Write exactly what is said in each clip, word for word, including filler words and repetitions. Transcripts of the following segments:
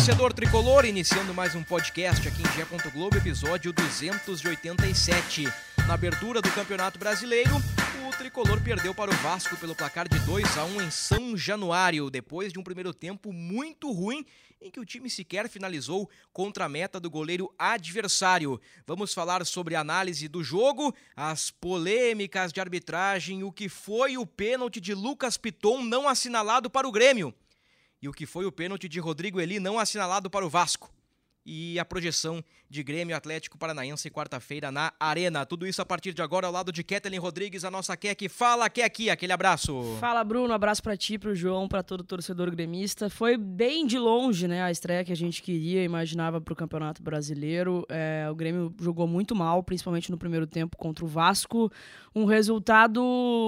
torcedor tricolor, iniciando mais um podcast aqui em G E. Globo, episódio duzentos e oitenta e sete. Na abertura do Campeonato Brasileiro, o tricolor perdeu para o Vasco pelo placar de dois a um em São Januário, depois de um primeiro tempo muito ruim, em que o time sequer finalizou contra a meta do goleiro adversário. Vamos falar sobre a análise do jogo, as polêmicas de arbitragem, o que foi o pênalti de Lucas Piton não assinalado para o Grêmio e o que foi o pênalti de Rodrigo Eli não assinalado para o Vasco. E a projeção de Grêmio Atlético Paranaense quarta-feira na Arena. Tudo isso a partir de agora ao lado de Ketelin Rodrigues, a nossa Kek. Fala, Kek, aquele abraço. Fala, Bruno, abraço pra ti, pro João, pra todo torcedor gremista. Foi bem de longe, né, a estreia que a gente queria, imaginava pro Campeonato Brasileiro. É, o Grêmio jogou muito mal, principalmente no primeiro tempo contra o Vasco. Um resultado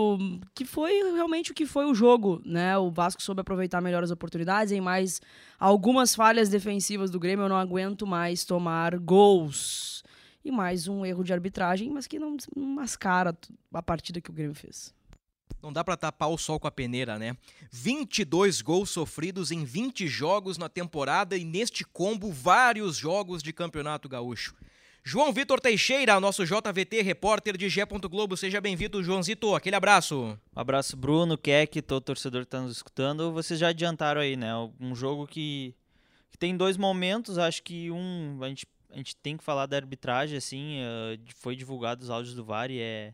que foi realmente o que foi o jogo, né? O Vasco soube aproveitar melhor as oportunidades, em mais algumas falhas defensivas do Grêmio. Eu não aguento mais tomar gols. E mais um erro de arbitragem, mas que não mascara a partida que o Grêmio fez. Não dá pra tapar o sol com a peneira, né? vinte e dois gols sofridos em vinte jogos na temporada e neste combo vários jogos de Campeonato Gaúcho. João Vitor Teixeira, nosso J V T, repórter de G E. Globo. Seja bem-vindo, Joãozito. Aquele abraço. Um abraço, Bruno, Kek, todo torcedor que está nos escutando. Vocês já adiantaram aí, né? Um jogo que, que tem dois momentos. Acho que um, a gente, a gente tem que falar da arbitragem, assim. Uh, foi divulgado os áudios do V A R e é,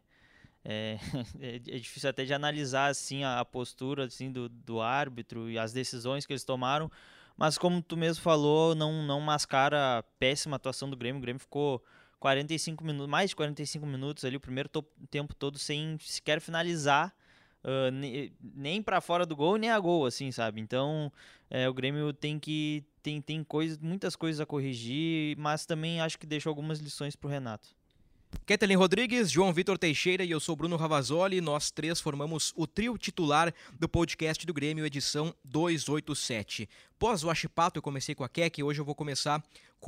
é, é difícil até de analisar, assim, a, a postura, assim, do, do árbitro e as decisões que eles tomaram. Mas como tu mesmo falou, não, não mascara a péssima atuação do Grêmio. O Grêmio ficou quarenta e cinco minutos, mais de quarenta e cinco minutos ali, o primeiro to- tempo todo sem sequer finalizar, uh, ne- nem para fora do gol, nem a gol, assim, sabe? Então, é, o Grêmio tem que tem, tem coisa, muitas coisas a corrigir, mas também acho que deixou algumas lições pro Renato. Ketelin Rodrigues, João Vitor Teixeira e eu sou Bruno Ravazoli. Nós três formamos o trio titular do podcast do Grêmio, edição duzentos e oitenta e sete. Pós o Achipato, eu comecei com a Kek, hoje eu vou começar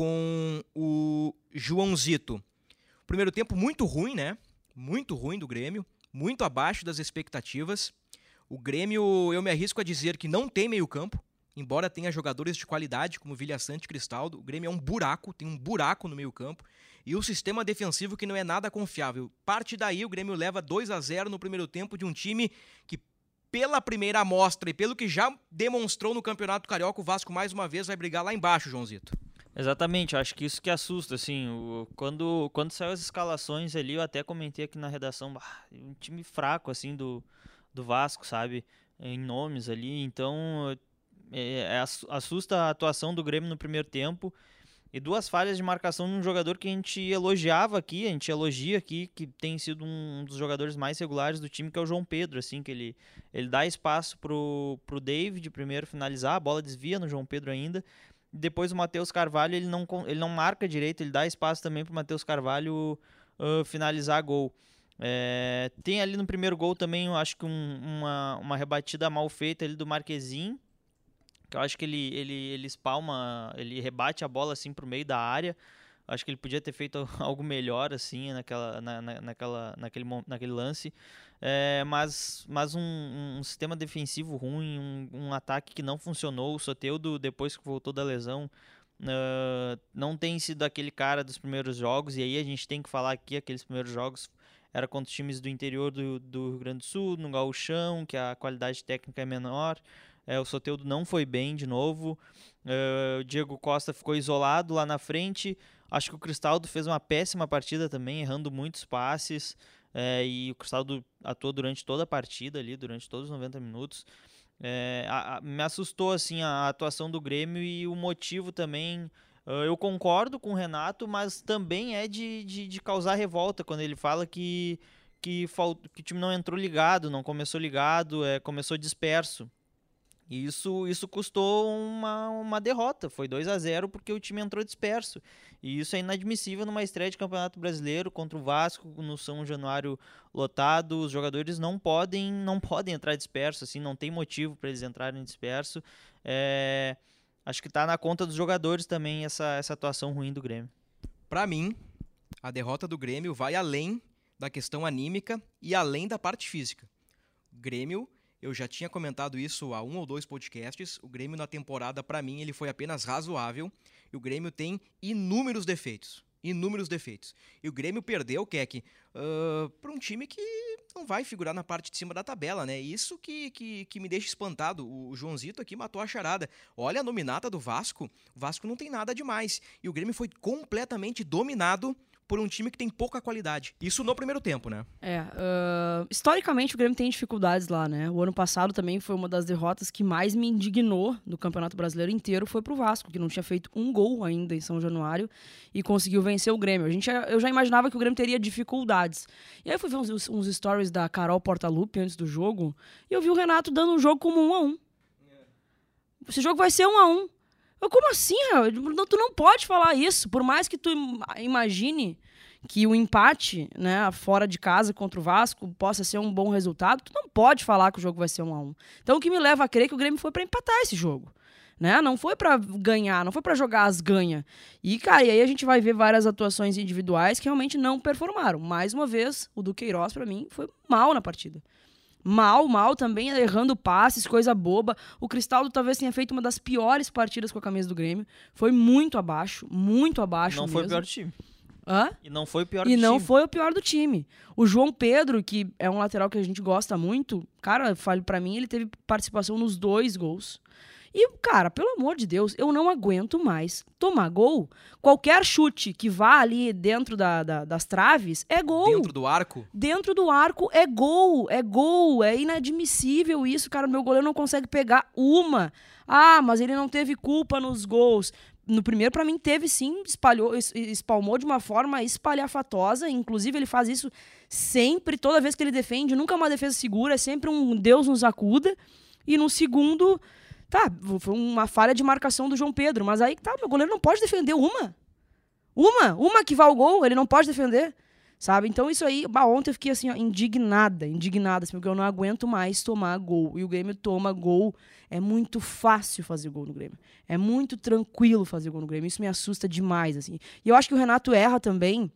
com o Joãozito. Primeiro tempo muito ruim, né? Muito ruim do Grêmio, muito abaixo das expectativas. O Grêmio, eu me arrisco a dizer que não tem meio campo, embora tenha jogadores de qualidade como Vilha Sante e Cristaldo. O Grêmio é um buraco, tem um buraco no meio campo. E o sistema defensivo que não é nada confiável. Parte daí, o Grêmio leva dois a zero no primeiro tempo de um time que, pela primeira amostra e pelo que já demonstrou no Campeonato Carioca, o Vasco mais uma vez vai brigar lá embaixo, Joãozito. Exatamente, acho que isso que assusta, assim, o, quando, quando saiu as escalações ali, eu até comentei aqui na redação, bah, um time fraco, assim, do, do Vasco, sabe, em nomes ali, então é, é, assusta a atuação do Grêmio no primeiro tempo. E duas falhas de marcação de um jogador que a gente elogiava aqui, a gente elogia aqui, que tem sido um dos jogadores mais regulares do time, que é o João Pedro, assim, que ele, ele dá espaço pro, pro David primeiro finalizar, a bola desvia no João Pedro ainda, depois o Matheus Carvalho, ele não, ele não marca direito, ele dá espaço também pro Matheus Carvalho uh, finalizar gol. É, tem ali no primeiro gol também, eu acho que um, uma, uma rebatida mal feita ali do Marquezin, que eu acho que ele, ele, ele espalma, ele rebate a bola assim pro meio da área. Eu acho que ele podia ter feito algo melhor assim naquela, na, na, naquela, naquele, naquele lance. É, mas mas um, um sistema defensivo ruim, um, um ataque que não funcionou. O Soteldo, depois que voltou da lesão, uh, não tem sido aquele cara dos primeiros jogos. E aí a gente tem que falar aqui, aqueles primeiros jogos era contra os times do interior do, do Rio Grande do Sul, no Gauchão, que a qualidade técnica é menor. É, o Soteldo não foi bem de novo, uh, o Diego Costa ficou isolado lá na frente, acho que o Cristaldo fez uma péssima partida também, errando muitos passes, é, e o Cristaldo atuou durante toda a partida ali, durante todos os noventa minutos. É, a, a, me assustou assim, a atuação do Grêmio e o motivo também. Uh, eu concordo com o Renato, mas também é de, de, de causar revolta quando ele fala que, que, falt, que o time não entrou ligado, não começou ligado, é, começou disperso. E isso, isso custou uma, uma derrota, foi dois a zero porque o time entrou disperso. E isso é inadmissível numa estreia de Campeonato Brasileiro contra o Vasco, no São Januário lotado. Os jogadores não podem, não podem entrar disperso, assim, não tem motivo para eles entrarem disperso. É, acho que está na conta dos jogadores também essa, essa atuação ruim do Grêmio. Para mim, a derrota do Grêmio vai além da questão anímica e além da parte física. O Grêmio Eu já tinha comentado isso há um ou dois podcasts. O Grêmio na temporada, para mim, ele foi apenas razoável. E o Grêmio tem inúmeros defeitos. Inúmeros defeitos. E o Grêmio perdeu, Keck, uh, para um time que não vai figurar na parte de cima da tabela, né? Isso que, que, que me deixa espantado. O Joãozito aqui matou a charada. Olha a nominata do Vasco. O Vasco não tem nada demais. E o Grêmio foi completamente dominado por um time que tem pouca qualidade. Isso no primeiro tempo, né? É, uh, historicamente o Grêmio tem dificuldades lá, né? O ano passado também foi uma das derrotas que mais me indignou no Campeonato Brasileiro inteiro, foi pro Vasco, que não tinha feito um gol ainda em São Januário e conseguiu vencer o Grêmio. A gente, eu já imaginava que o Grêmio teria dificuldades. E aí eu fui ver uns, uns stories da Carol Portaluppi antes do jogo e eu vi o Renato dando um jogo como um a um. Esse jogo vai ser um a um. Eu, como assim, Raul? Tu não pode falar isso. Por mais que tu imagine que o empate, né, fora de casa contra o Vasco possa ser um bom resultado, tu não pode falar que o jogo vai ser um a um. Então o que me leva a crer que o Grêmio foi pra empatar esse jogo. Né? Não foi pra ganhar, não foi pra jogar as ganha. E, cara, e aí a gente vai ver várias atuações individuais que realmente não performaram. Mais uma vez, o Duqueiroz, pra mim, foi mal na partida. Mal, mal também, errando passes, coisa boba. O Cristaldo talvez tenha feito uma das piores partidas com a camisa do Grêmio. Foi muito abaixo, muito abaixo Não mesmo. foi o pior do time. Hã? E não foi o pior E do não time. foi o pior do time. O João Pedro, que é um lateral que a gente gosta muito, cara, fale pra mim, ele teve participação nos dois gols. E, cara, pelo amor de Deus, eu não aguento mais tomar gol. Qualquer chute que vá ali dentro da, da, das traves é gol. Dentro do arco? Dentro do arco é gol, é gol. É inadmissível isso, cara. O meu goleiro não consegue pegar uma. Ah, mas ele não teve culpa nos gols. No primeiro, pra mim, teve sim, espalhou, espalmou de uma forma espalhafatosa. Inclusive, ele faz isso sempre, toda vez que ele defende. Nunca é uma defesa segura, é sempre um Deus nos acuda. E no segundo... Tá, foi uma falha de marcação do João Pedro, mas aí tá, meu goleiro não pode defender uma. Uma, uma que vá ao gol, ele não pode defender, sabe? Então isso aí, bah, ontem eu fiquei assim, ó, indignada, indignada, assim, porque eu não aguento mais tomar gol. E o Grêmio toma gol, é muito fácil fazer gol no Grêmio. É muito tranquilo fazer gol no Grêmio, isso me assusta demais, assim. E eu acho que o Renato erra também,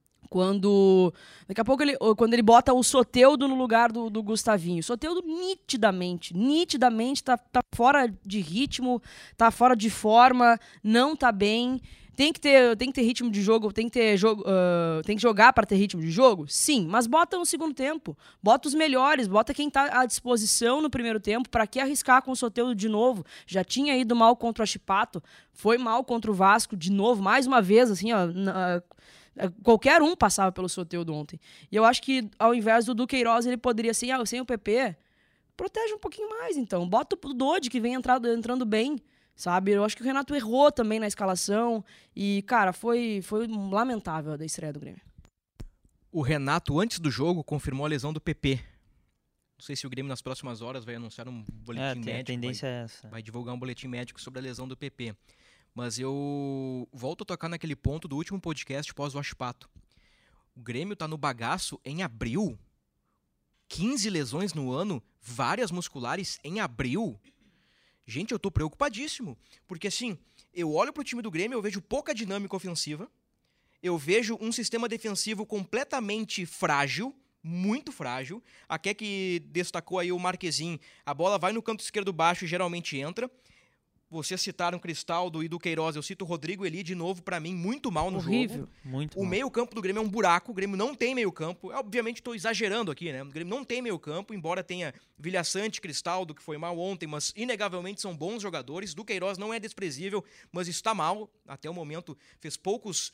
quando daqui a pouco ele, quando ele bota o Soteldo no lugar do, do Gustavinho. O Soteldo nitidamente, nitidamente tá, tá fora de ritmo, tá fora de forma, não tá bem. Tem que ter, tem que ter ritmo de jogo, tem que ter jogo, uh, tem que jogar para ter ritmo de jogo? Sim, mas bota no segundo tempo. Bota os melhores, bota quem tá à disposição no primeiro tempo. Para que arriscar com o Soteldo de novo? Já tinha ido mal contra o Achipato, foi mal contra o Vasco de novo, mais uma vez, assim, ó, na, qualquer um passava pelo Soteldo ontem. E eu acho que, ao invés do Duqueiroz, ele poderia ser, ah, sem o P P, protege um pouquinho mais, então. Bota o Dodi, que vem entrando, entrando bem, sabe? Eu acho que o Renato errou também na escalação. E, cara, foi, foi lamentável a estreia do Grêmio. O Renato, antes do jogo, confirmou a lesão do P P. Não sei se o Grêmio, nas próximas horas, vai anunciar um boletim é, médico. A tendência vai, é essa. Vai divulgar um boletim médico sobre a lesão do P P. Mas eu volto a tocar naquele ponto do último podcast pós o Achipato. O Grêmio tá no bagaço em abril. quinze lesões no ano, várias musculares em abril. Gente, eu tô preocupadíssimo. Porque assim, eu olho pro time do Grêmio, eu vejo pouca dinâmica ofensiva. Eu vejo um sistema defensivo completamente frágil, muito frágil. Até que destacou aí o Marquezin. A bola vai no canto esquerdo baixo e geralmente entra. Vocês citaram Cristaldo e Duqueiroz, eu cito o Rodrigo Eli de novo, pra mim, muito mal no Horrível. jogo. Muito O meio-campo do Grêmio é um buraco, o Grêmio não tem meio-campo. Obviamente estou exagerando aqui, né? O Grêmio não tem meio-campo, embora tenha Vilhaçante, Cristaldo, que foi mal ontem, mas inegavelmente são bons jogadores. Duqueiroz não é desprezível, mas está mal. Até o momento fez poucos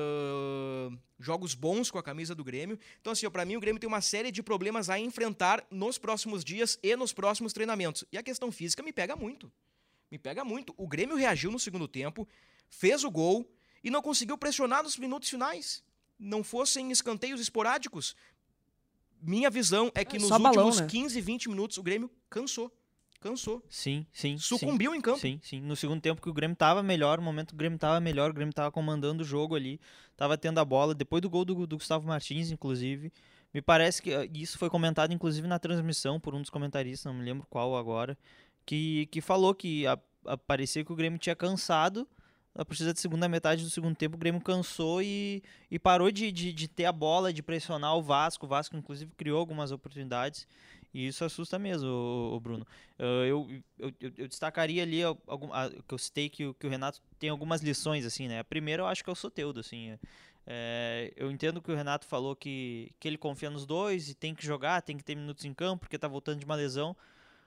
uh, jogos bons com a camisa do Grêmio. Então, assim, pra mim o Grêmio tem uma série de problemas a enfrentar nos próximos dias e nos próximos treinamentos. E a questão física me pega muito. Me pega muito. O Grêmio reagiu no segundo tempo, fez o gol e não conseguiu pressionar nos minutos finais. Não fossem escanteios esporádicos. Minha visão é que É, nos só últimos balão, né? quinze, vinte minutos o Grêmio cansou. Cansou. Sim, sim. Sucumbiu sim, em campo. Sim, sim. No segundo tempo que o Grêmio tava melhor, no momento que o Grêmio tava melhor, o Grêmio tava comandando o jogo ali, tava tendo a bola, depois do gol do, do Gustavo Martins, inclusive. Me parece que isso foi comentado, inclusive, na transmissão por um dos comentaristas, não me lembro qual agora, que, que falou que a, a, parecia que o Grêmio tinha cansado. A partir da segunda metade do segundo tempo, o Grêmio cansou e, e parou de, de, de ter a bola, de pressionar o Vasco. O Vasco, inclusive, criou algumas oportunidades. E isso assusta mesmo, o, Bruno. Eu, eu, eu, eu destacaria ali, algum, a, que eu citei que, que o Renato tem algumas lições, assim, né? A primeira eu acho que é o Soteldo, assim. É, eu entendo que o Renato falou que, que ele confia nos dois e tem que jogar, tem que ter minutos em campo, porque tá voltando de uma lesão.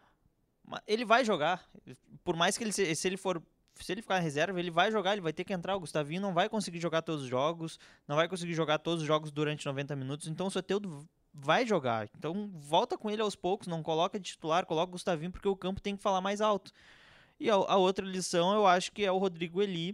Mas ele vai jogar. Por mais que ele, se ele for... Se ele ficar na reserva, ele vai jogar, ele vai ter que entrar. O Gustavinho não vai conseguir jogar todos os jogos, não vai conseguir jogar todos os jogos durante noventa minutos, então o Soteldo vai jogar. Então volta com ele aos poucos, não coloca de titular, coloca o Gustavinho, porque o campo tem que falar mais alto. E a, a outra lição eu acho que é o Rodrigo Eli,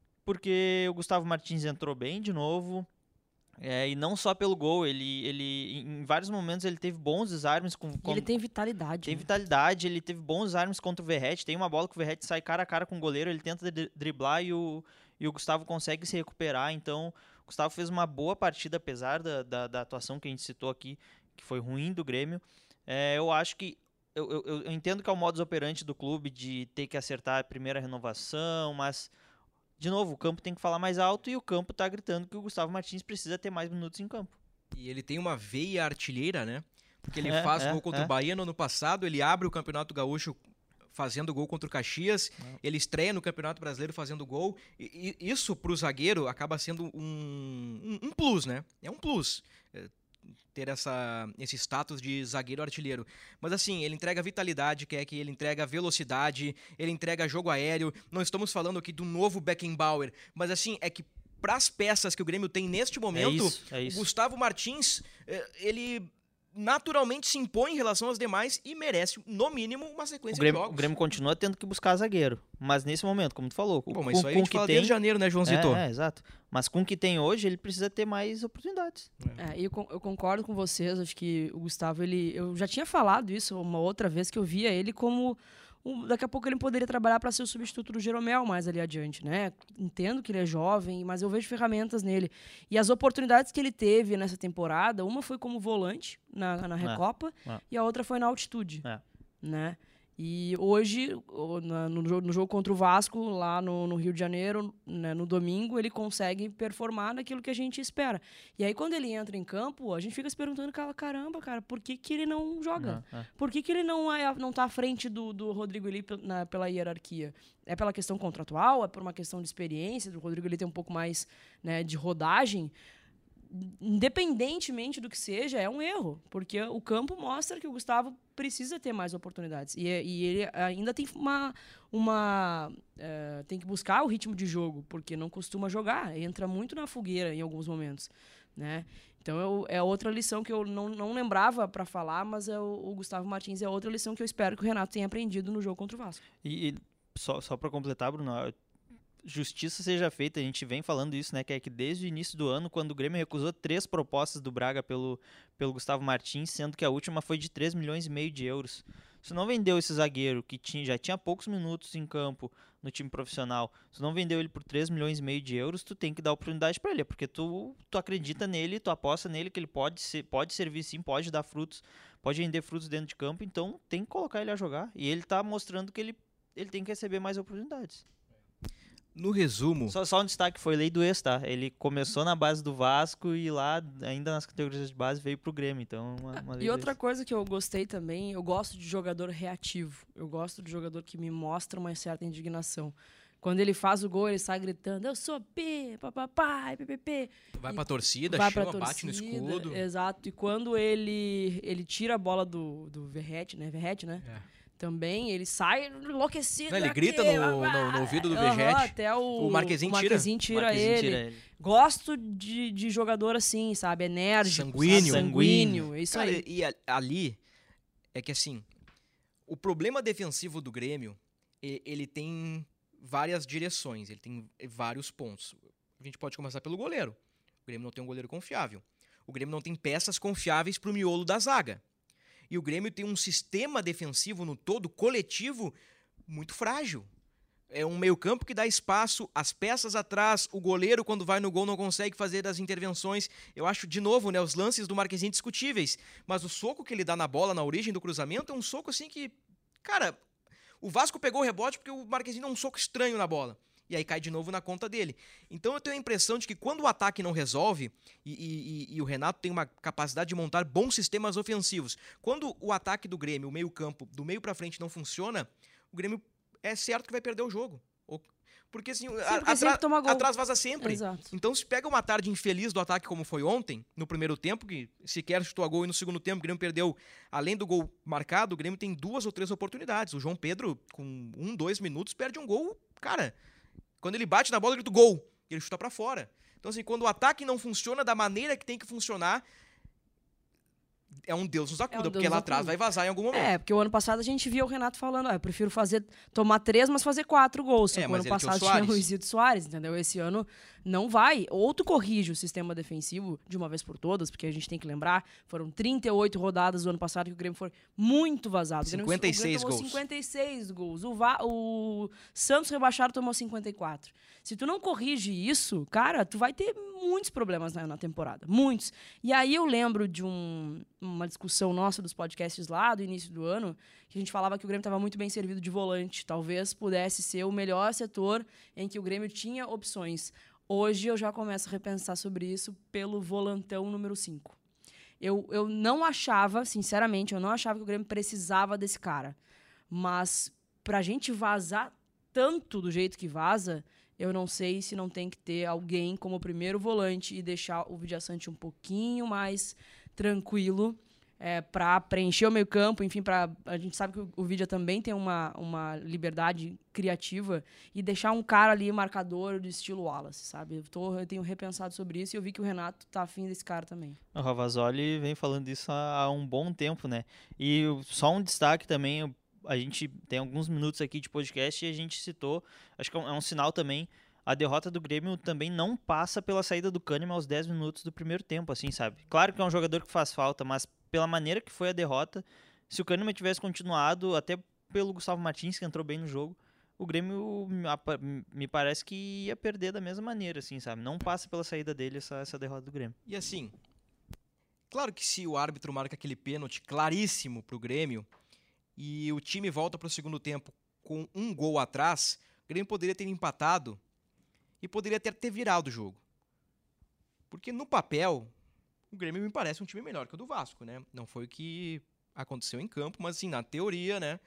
porque o Gustavo Martins entrou bem de novo, é, e não só pelo gol, ele, ele em vários momentos ele teve bons desarmes. Com, com, ele tem vitalidade. Tem né? vitalidade, ele teve bons desarmes contra o Verratti, tem uma bola que o Verratti sai cara a cara com o goleiro, ele tenta driblar e o, e o Gustavo consegue se recuperar, então o Gustavo fez uma boa partida, apesar da, da, da atuação que a gente citou aqui, que foi ruim do Grêmio. É, eu acho que, eu, eu, eu entendo que é o modus operandi do clube de ter que acertar a primeira renovação, mas... De novo, o campo tem que falar mais alto e o campo tá gritando que o Gustavo Martins precisa ter mais minutos em campo. E ele tem uma veia artilheira, né? Porque ele é, faz é, gol contra é. o Bahia no ano passado, ele abre o Campeonato Gaúcho fazendo gol contra o Caxias, é. ele estreia no Campeonato Brasileiro fazendo gol. E, e isso pro zagueiro acaba sendo um, um, um plus, né? É um plus. É, ter essa, esse status de zagueiro artilheiro. Mas assim, ele entrega vitalidade, que é que ele entrega velocidade, ele entrega jogo aéreo. Não estamos falando aqui do novo Beckenbauer, mas assim, é que para as peças que o Grêmio tem neste momento, é isso, é isso. o Gustavo Martins, ele naturalmente se impõe em relação aos demais e merece, no mínimo, uma sequência o Grêmio, de jogos. O Grêmio continua tendo que buscar zagueiro, mas nesse momento, como tu falou... Bom, mas com, isso aí com a gente que fala tem, desde janeiro, né, João Zito? É, é, exato. Mas com o que tem hoje, ele precisa ter mais oportunidades. É, eu, eu concordo com vocês, acho que o Gustavo, ele, eu já tinha falado isso uma outra vez, que eu via ele como... Um, daqui a pouco ele poderia trabalhar para ser o substituto do Jeromel mais ali adiante, né? Entendo que ele é jovem, mas eu vejo ferramentas nele. E as oportunidades que ele teve nessa temporada, uma foi como volante na, na Recopa é, é. e a outra foi na altitude, é. né? E hoje, no jogo, no jogo contra o Vasco, lá no, no Rio de Janeiro, né, no domingo, ele consegue performar naquilo que a gente espera. E aí, quando ele entra em campo, a gente fica se perguntando, caramba, cara, por que, que ele não joga? É, é. Por que, que ele não, é, não tá à frente do, do Rodrigo Eli na, pela hierarquia? É pela questão contratual? É por uma questão de experiência? Do Rodrigo Eli ter um pouco mais, né, de rodagem? Independentemente do que seja, é um erro, porque o campo mostra que o Gustavo precisa ter mais oportunidades e, e ele ainda tem uma, uma é, tem que buscar o ritmo de jogo, porque não costuma jogar, entra muito na fogueira em alguns momentos, né? Então eu, é outra lição que eu não, não lembrava para falar, mas é o, o Gustavo Martins é outra lição que eu espero que o Renato tenha aprendido no jogo contra o Vasco. E, e só, só para completar, Bruno, justiça seja feita, a gente vem falando isso, né, que é que desde o início do ano, quando o Grêmio recusou três propostas do Braga pelo, pelo Gustavo Martins, sendo que a última foi de três milhões e meio de euros. Se não vendeu esse zagueiro, que tinha, já tinha poucos minutos em campo no time profissional, se não vendeu ele por três milhões e meio de euros, tu tem que dar oportunidade para ele, porque tu, tu acredita nele, tu aposta nele que ele pode, ser, pode servir sim, pode dar frutos, pode render frutos dentro de campo, então tem que colocar ele a jogar. E ele tá mostrando que ele, ele tem que receber mais oportunidades. No resumo... Só, só um destaque, foi lei do ex, tá? Ele começou na base do Vasco e lá, ainda nas categorias de base, veio pro Grêmio. Então, uma, uma lei E outra do ex. coisa que eu gostei também, eu gosto de jogador reativo. Eu gosto de jogador que me mostra uma certa indignação. Quando ele faz o gol, ele sai gritando, eu sou P, papai, ppp. Vai pra torcida, vai chama, pra bate no torcida, escudo. Exato. E quando ele, ele tira a bola do, do Verratti, né? Verratti, né? É. Também, ele sai enlouquecido. Não, ele aqui, grita no, no, no ouvido do Verratti. Uhum, até o, o Marquezinho, o Marquezinho tira, Marquezinho ele. tira ele. Gosto de, de jogador assim, sabe? Enérgico. Sanguíneo. Sabe? Sanguíneo. É isso Cara, aí. E ali, é que assim, o problema defensivo do Grêmio, ele tem várias direções, ele tem vários pontos. A gente pode começar pelo goleiro. O Grêmio não tem um goleiro confiável. O Grêmio não tem peças confiáveis pro miolo da zaga. E o Grêmio tem um sistema defensivo no todo, coletivo, muito frágil. É um meio-campo que dá espaço, as peças atrás, o goleiro, quando vai no gol, não consegue fazer as intervenções. Eu acho, de novo, né, os lances do Marquezinho discutíveis. Mas o soco que ele dá na bola, na origem do cruzamento, é um soco assim que... Cara, o Vasco pegou o rebote porque o Marquezinho dá um soco estranho na bola. E aí cai de novo na conta dele. Então eu tenho a impressão de que quando o ataque não resolve, e, e, e o Renato tem uma capacidade de montar bons sistemas ofensivos, quando o ataque do Grêmio, o meio campo, do meio pra frente não funciona, o Grêmio é certo que vai perder o jogo. Porque assim, Sim, porque a, sempre toma gol. atrás vaza sempre. Exato. Então se pega uma tarde infeliz do ataque como foi ontem, no primeiro tempo, que sequer chutou a gol, e no segundo tempo o Grêmio perdeu, além do gol marcado, o Grêmio tem duas ou três oportunidades. O João Pedro, com um, dois minutos, perde um gol, cara... Quando ele bate na bola, ele grita gol. Ele chuta pra fora. Então, assim, quando o ataque não funciona da maneira que tem que funcionar, é um Deus nos acuda, é um porque lá atrás vai vazar em algum momento. É, porque o ano passado a gente via o Renato falando, ah, eu prefiro fazer, tomar três, mas fazer quatro gols. Só é, que o ano passado tinha o Luizito Soares, entendeu? Esse ano não vai. Ou tu corrige o sistema defensivo de uma vez por todas, porque a gente tem que lembrar, foram trinta e oito rodadas do ano passado que o Grêmio foi muito vazado. cinquenta e seis o Grêmio tomou gols. cinquenta e seis gols. O, Va- o Santos rebaixado tomou cinquenta e quatro. Se tu não corrige isso, cara, tu vai ter muitos problemas na, na temporada. Muitos. E aí eu lembro de um, uma discussão nossa dos podcasts lá do início do ano, que a gente falava que o Grêmio estava muito bem servido de volante. Talvez pudesse ser o melhor setor em que o Grêmio tinha opções. Hoje eu já começo a repensar sobre isso pelo volantão número cinco. Eu, eu não achava, sinceramente, eu não achava que o Grêmio precisava desse cara. Mas pra gente vazar tanto do jeito que vaza, eu não sei se não tem que ter alguém como primeiro volante e deixar o Villaçante um pouquinho mais tranquilo é, para preencher o meio campo, enfim, pra, a gente sabe que o, o Vidia também tem uma, uma liberdade criativa e deixar um cara ali marcador do estilo Wallace, sabe? Eu, tô, eu tenho repensado sobre isso e eu vi que o Renato tá afim desse cara também. O Ravazoli vem falando isso há, há um bom tempo, né? E só um destaque também, a gente tem alguns minutos aqui de podcast e a gente citou, acho que é um, é um sinal também, a derrota do Grêmio também não passa pela saída do Kahneman aos dez minutos do primeiro tempo, assim, sabe? Claro que é um jogador que faz falta, mas pela maneira que foi a derrota, se o Kahneman tivesse continuado, até pelo Gustavo Martins, que entrou bem no jogo, o Grêmio me parece que ia perder da mesma maneira, assim, sabe? Não passa pela saída dele essa, essa derrota do Grêmio. E assim, claro que se o árbitro marca aquele pênalti claríssimo pro Grêmio e o time volta pro segundo tempo com um gol atrás, o Grêmio poderia ter empatado e poderia até ter virado o jogo. Porque no papel, o Grêmio me parece um time melhor que o do Vasco, né? Não foi o que aconteceu em campo, mas assim, na teoria, né?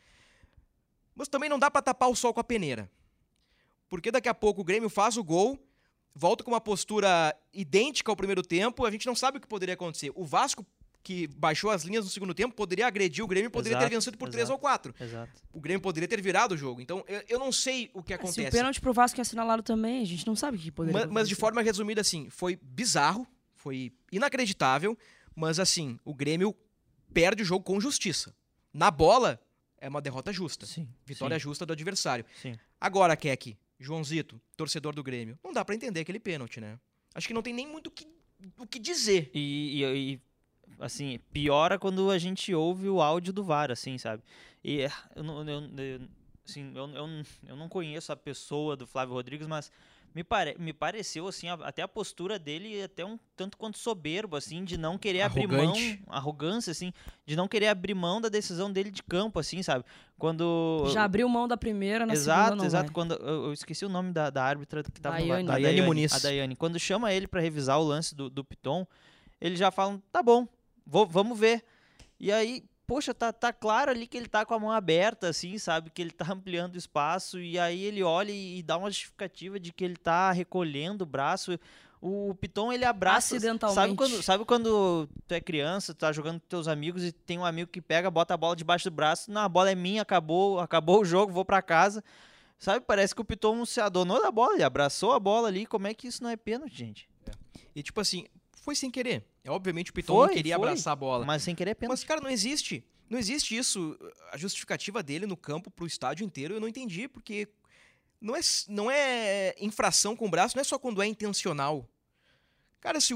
Mas também não dá pra tapar o sol com a peneira. Porque daqui a pouco o Grêmio faz o gol, volta com uma postura idêntica ao primeiro tempo, a gente não sabe o que poderia acontecer. O Vasco, que baixou as linhas no segundo tempo, poderia agredir o Grêmio e poderia Exato, ter vencido por exato, três ou quatro. Exato. O Grêmio poderia ter virado o jogo. Então, eu, eu não sei o que acontece. Se o pênalti pro Vasco é assinalado também, a gente não sabe o que poderia mas, acontecer. mas de forma resumida, assim, foi bizarro, foi inacreditável, mas assim, o Grêmio perde o jogo com justiça. Na bola, é uma derrota justa. Sim, Vitória sim. justa do adversário. Sim. Agora, Keck, Joãozito, torcedor do Grêmio, não dá pra entender aquele pênalti, né? Acho que não tem nem muito o que, o que dizer. E, e, e, assim, piora quando a gente ouve o áudio do V A R, assim, sabe? E eu não, eu, eu, assim, eu, eu, eu não conheço a pessoa do Flávio Rodrigues, mas me, pare, me pareceu, assim, a, até a postura dele até um tanto quanto soberbo, assim, de não querer Arrogante. abrir mão, arrogância, assim, de não querer abrir mão da decisão dele de campo, assim, sabe? Quando... Já abriu mão da primeira, na exato, segunda não exato. vai. Quando eu, eu esqueci o nome da, da árbitra que tava Daiane. no VAR. Daiane Muniz. A Daiane. Quando chama ele pra revisar o lance do, do Piton, eles já falam, tá bom, vou, vamos ver. E aí, poxa, tá, tá claro ali que ele tá com a mão aberta, assim, sabe? Que ele tá ampliando o espaço, e aí ele olha e, e dá uma justificativa de que ele tá recolhendo o braço. O Piton, ele abraça... Acidentalmente. Sabe quando, sabe quando tu é criança, tu tá jogando com teus amigos e tem um amigo que pega, bota a bola debaixo do braço, não, a bola é minha, acabou, acabou o jogo, vou pra casa. Sabe, parece que o Piton se adonou da bola, ele abraçou a bola ali, como é que isso não é pênalti, gente? E tipo assim, foi sem querer. É, obviamente o Piton Foi, não queria foi. abraçar a bola. Mas sem querer é pênalti. Mas, cara, não existe. Não existe isso. A justificativa dele no campo pro estádio inteiro, eu não entendi, porque não é, não é infração com o braço, não é só quando é intencional. Cara, se o,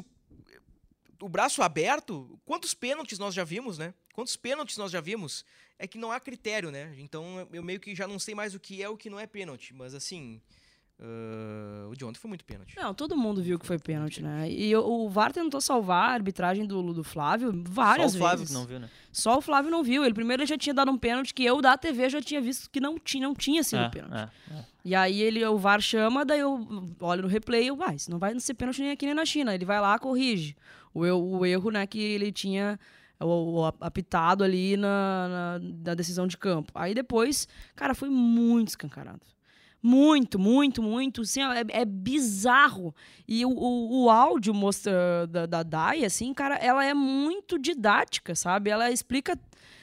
o braço aberto, quantos pênaltis nós já vimos, né? Quantos pênaltis nós já vimos? É que não há critério, né? Então eu meio que já não sei mais o que é o que não é pênalti. Mas assim, Uh, o de ontem foi muito pênalti. Não, todo mundo viu que foi pênalti, né? E o, o V A R tentou salvar a arbitragem do, do Flávio várias vezes. Só o Flávio vezes. que não viu, né? Só o Flávio não viu. Ele primeiro ele já tinha dado um pênalti que eu da T V já tinha visto que não tinha, não tinha sido é, pênalti. É, é. E aí ele, o V A R chama, daí eu olho no replay e eu, ah, isso não vai ser pênalti nem aqui nem na China. Ele vai lá, corrige. O, o erro, né, que ele tinha o, o apitado ali na, na, na decisão de campo. Aí depois, cara, foi muito escancarado. Muito, muito, muito. Assim, é, é bizarro. E o, o, o áudio mostra da, da Dai, assim, cara, ela é muito didática, sabe? Ela explica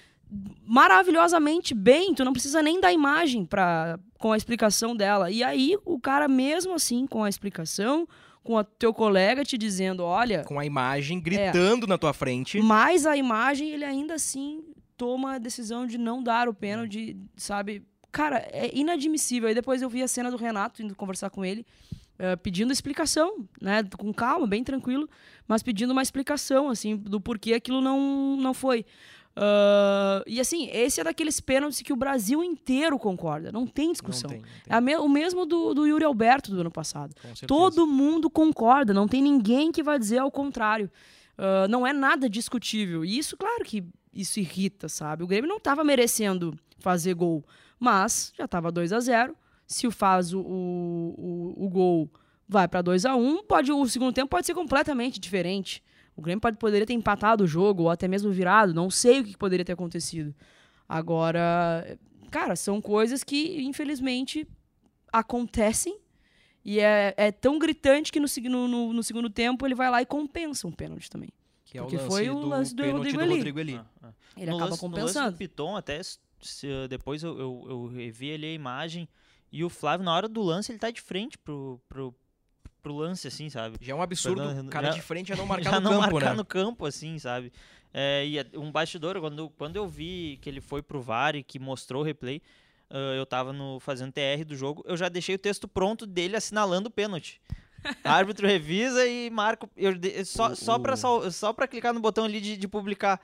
maravilhosamente bem. Tu não precisa nem da imagem pra, com a explicação dela. E aí, o cara, mesmo assim, com a explicação, com o teu colega te dizendo, olha... Com a imagem gritando é, na tua frente. Mas a imagem, ele ainda assim toma a decisão de não dar o pênalti, sabe... Cara, é inadmissível. Aí depois eu vi a cena do Renato indo conversar com ele, uh, pedindo explicação, né? Com calma, bem tranquilo, mas pedindo uma explicação, assim, do porquê aquilo não, não foi. Uh, e assim, esse é daqueles pênaltis que o Brasil inteiro concorda. Não tem discussão. Não tem, não tem. É a me- o mesmo do, do Yuri Alberto do ano passado. Todo mundo concorda, não tem ninguém que vai dizer ao contrário. Uh, não é nada discutível. E isso, claro que isso irrita, sabe? O Grêmio não estava merecendo fazer gol. Mas já estava dois a zero. Se faz o, o, o, o gol, vai para dois a um. Pode, o segundo tempo pode ser completamente diferente. O Grêmio pode, poderia ter empatado o jogo, ou até mesmo virado. Não sei o que poderia ter acontecido. Agora, cara, são coisas que, infelizmente, acontecem. E é, é tão gritante que no, no, no segundo tempo ele vai lá e compensa um pênalti também. Que é Porque o lance foi o do lance do pênalti Rodrigo do Eli. Rodrigo Eli. Ah, ah. Ele no acaba lance, compensando. No lance do Piton, até se, depois eu, eu, eu revi ali a imagem e o Flávio, na hora do lance, ele tá de frente pro, pro, pro lance, assim, sabe? Já é um absurdo o cara já, de frente já não marcar já no não campo, marcar né? no campo, assim, sabe? É, e um bastidor, quando, quando eu vi que ele foi pro V A R e que mostrou o replay, uh, eu tava no, fazendo T R do jogo, eu já deixei o texto pronto dele assinalando o pênalti. Árbitro revisa e marca. Eu, só, o, só, o... pra, só, só pra clicar no botão ali de, de publicar.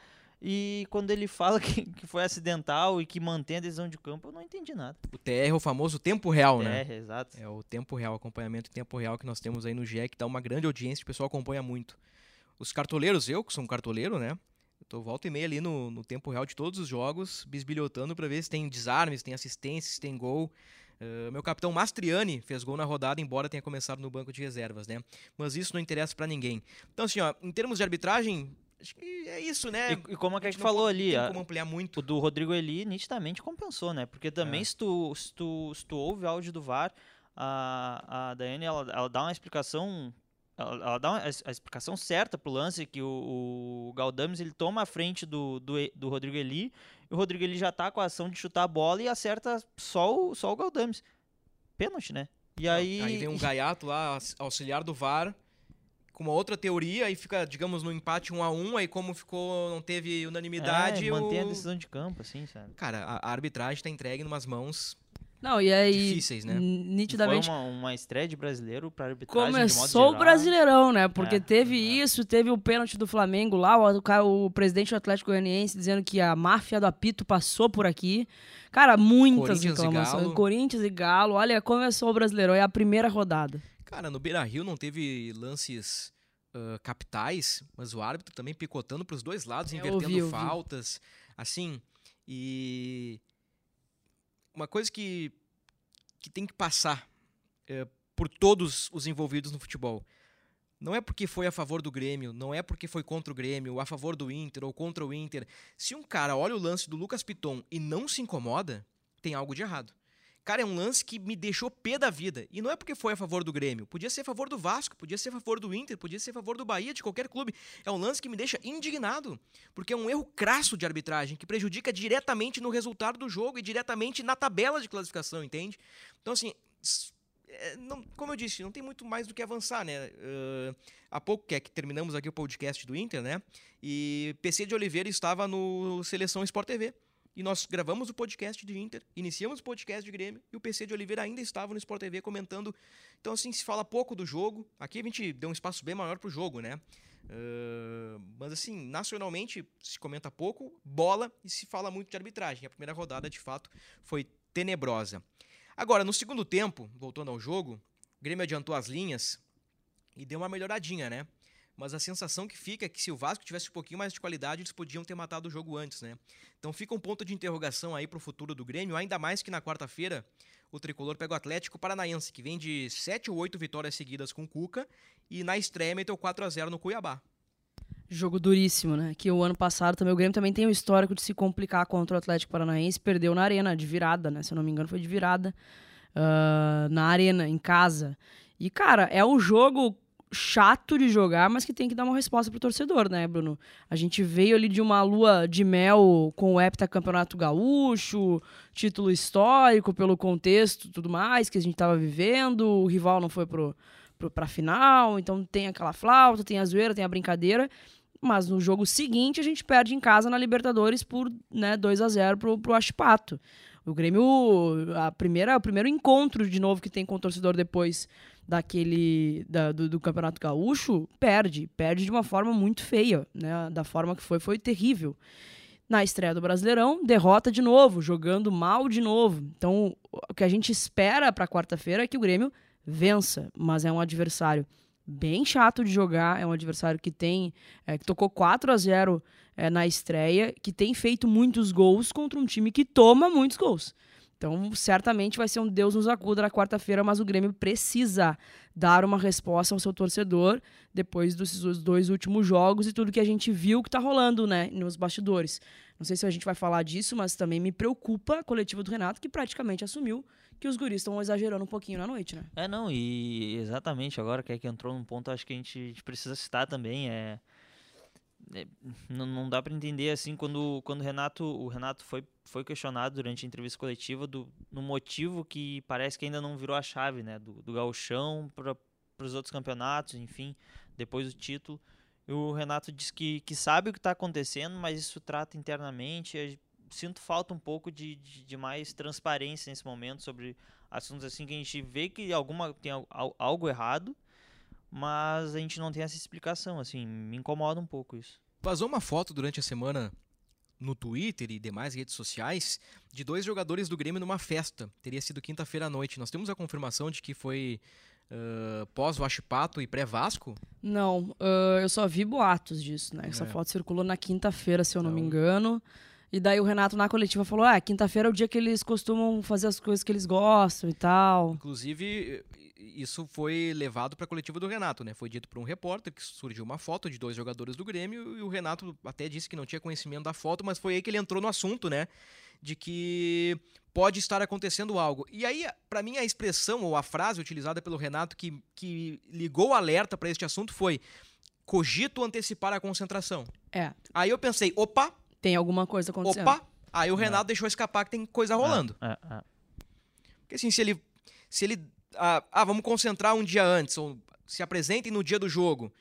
E quando ele fala que, que foi acidental e que mantém a decisão de campo, eu não entendi nada. O T R é o famoso tempo real, T R, né? T R, exato. É o tempo real, acompanhamento em tempo real que nós temos aí no G E, que dá uma grande audiência, o pessoal acompanha muito. Os cartoleiros, eu que sou um cartoleiro, né? Eu tô volta e meia ali no, no tempo real de todos os jogos, bisbilhotando pra ver se tem desarmes, se tem assistência, se tem gol. Uh, meu capitão Mastriani fez gol na rodada, embora tenha começado no banco de reservas, né? Mas isso não interessa pra ninguém. Então, assim, ó, em termos de arbitragem, acho que é isso, né? E, e como a a gente gente falou não ali, tem a, como ampliar muito. o do Rodrigo Eli nitidamente compensou, né? Porque também É. se, tu, se, tu, se tu ouve o áudio do V A R, a, a Daiane, ela, ela dá uma explicação... Ela, ela dá uma, a explicação certa pro lance, que o, o Galdames, ele toma a frente do, do, do Rodrigo Eli, e o Rodrigo Eli já tá com a ação de chutar a bola e acerta só o, só o Galdames. Pênalti, né? E aí... Aí vem um gaiato lá, auxiliar do V A R, com uma outra teoria, aí fica, digamos, no empate um a um, aí como ficou, não teve unanimidade... É, mantém o... a decisão de campo, assim, sabe? Cara, a, a arbitragem tá entregue em umas mãos Não, e aí, difíceis, né? nitidamente... Foi uma, uma estreia de brasileiro pra arbitragem, de modo Começou geral. o Brasileirão, né? Porque É, teve é. isso, teve o pênalti do Flamengo lá, o, cara, o presidente do Atlético Goianiense dizendo que a máfia do apito passou por aqui. Cara, muitas Corinthians e reclamações. Galo. Corinthians e Galo. Olha, começou o Brasileirão, é a primeira rodada. Cara, no Beira-Rio não teve lances uh, capitais, mas o árbitro também picotando pros dois lados, É, invertendo ouvi, ouvi. faltas, assim, e uma coisa que, que tem que passar uh, por todos os envolvidos no futebol. Não é porque foi a favor do Grêmio, não é porque foi contra o Grêmio, ou a favor do Inter, ou contra o Inter. Se um cara olha o lance do Lucas Piton e não se incomoda, tem algo de errado. Cara, é um lance que me deixou pé da vida. E não é porque foi a favor do Grêmio. Podia ser a favor do Vasco, podia ser a favor do Inter, podia ser a favor do Bahia, de qualquer clube. É um lance que me deixa indignado. Porque é um erro crasso de arbitragem, que prejudica diretamente no resultado do jogo e diretamente na tabela de classificação, entende? Então, assim, é, não, como eu disse, não tem muito mais do que avançar, né? Uh, há pouco que, é que terminamos aqui o podcast do Inter, né? E P C de Oliveira estava no Seleção Sport T V. E nós gravamos o podcast de Inter, iniciamos o podcast de Grêmio, e o P C de Oliveira ainda estava no Sport T V comentando. Então, assim, se fala pouco do jogo. Aqui a gente deu um espaço bem maior pro jogo, né? Uh, mas, assim, nacionalmente se comenta pouco, bola, e se fala muito de arbitragem. A primeira rodada, de fato, foi tenebrosa. Agora, no segundo tempo, voltando ao jogo, o Grêmio adiantou as linhas e deu uma melhoradinha, né? Mas a sensação que fica é que se o Vasco tivesse um pouquinho mais de qualidade, eles podiam ter matado o jogo antes, né? Então fica um ponto de interrogação aí pro futuro do Grêmio, ainda mais que na quarta-feira o Tricolor pega o Atlético Paranaense, que vem de sete ou oito vitórias seguidas com o Cuca, e na estreia meteu quatro a zero no Cuiabá. Jogo duríssimo, né? Que o ano passado também o Grêmio também tem o histórico de se complicar contra o Atlético Paranaense, perdeu na Arena, de virada, né? Se eu não me engano foi de virada, uh, na Arena, em casa. E, cara, é um jogo chato de jogar, mas que tem que dar uma resposta pro torcedor, né, Bruno? A gente veio ali de uma lua de mel com o heptacampeonato gaúcho, título histórico pelo contexto e tudo mais que a gente tava vivendo, o rival não foi pro, pro, pra final, então tem aquela flauta, tem a zoeira, tem a brincadeira, mas no jogo seguinte a gente perde em casa na Libertadores por, né, dois a zero pro, pro Huachipato. O Grêmio, a primeira, o primeiro encontro de novo que tem com o torcedor depois daquele da, do, do Campeonato Gaúcho, perde. Perde de uma forma muito feia, né? Da forma que foi, foi terrível. Na estreia do Brasileirão, derrota de novo, jogando mal de novo. Então, o que a gente espera para quarta-feira é que o Grêmio vença, mas é um adversário bem chato de jogar, é um adversário que tem é, que tocou quatro a zero é, na estreia, que tem feito muitos gols contra um time que toma muitos gols. Então, certamente vai ser um Deus nos acuda na quarta-feira, mas o Grêmio precisa dar uma resposta ao seu torcedor depois dos dois últimos jogos e tudo que a gente viu que tá rolando, né, nos bastidores. Não sei se a gente vai falar disso, mas também me preocupa a coletiva do Renato, que praticamente assumiu que os guris estão exagerando um pouquinho na noite, né? É, não, e exatamente, agora que é que entrou num ponto, acho que a gente precisa citar também, é... É, não, não dá para entender assim quando, quando o Renato, o Renato foi, foi questionado durante a entrevista coletiva do, no motivo que parece que ainda não virou a chave, né, do, do gauchão para os outros campeonatos, enfim, depois do título. E o Renato diz que, que sabe o que está acontecendo, mas isso trata internamente. Eu sinto falta um pouco de, de, de mais transparência nesse momento sobre assuntos assim que a gente vê que alguma, tem algo errado, mas a gente não tem essa explicação, assim, me incomoda um pouco isso. Vazou uma foto durante a semana no Twitter e demais redes sociais de dois jogadores do Grêmio numa festa. Teria sido quinta-feira à noite. Nós temos a confirmação de que foi uh, pós-Huachipato e pré-Vasco? Não, uh, eu só vi boatos disso, né? Essa É. foto circulou na quinta-feira, se eu não Então... me engano. E daí o Renato na coletiva falou, ah, quinta-feira é o dia que eles costumam fazer as coisas que eles gostam e tal. Inclusive, isso foi levado para a coletiva do Renato, né? Foi dito por um repórter que surgiu uma foto de dois jogadores do Grêmio e o Renato até disse que não tinha conhecimento da foto, mas foi aí que ele entrou no assunto, né? De que pode estar acontecendo algo. E aí, para mim, a expressão ou a frase utilizada pelo Renato que, que ligou o alerta para este assunto foi: cogito antecipar a concentração. É. Aí eu pensei, opa... Tem alguma coisa acontecendo. Opa! Aí o Renato é. deixou escapar que tem coisa rolando. É, é, é. Porque assim, se ele... Se ele ah, ah, vamos concentrar um dia antes, ou se apresentem no dia do jogo,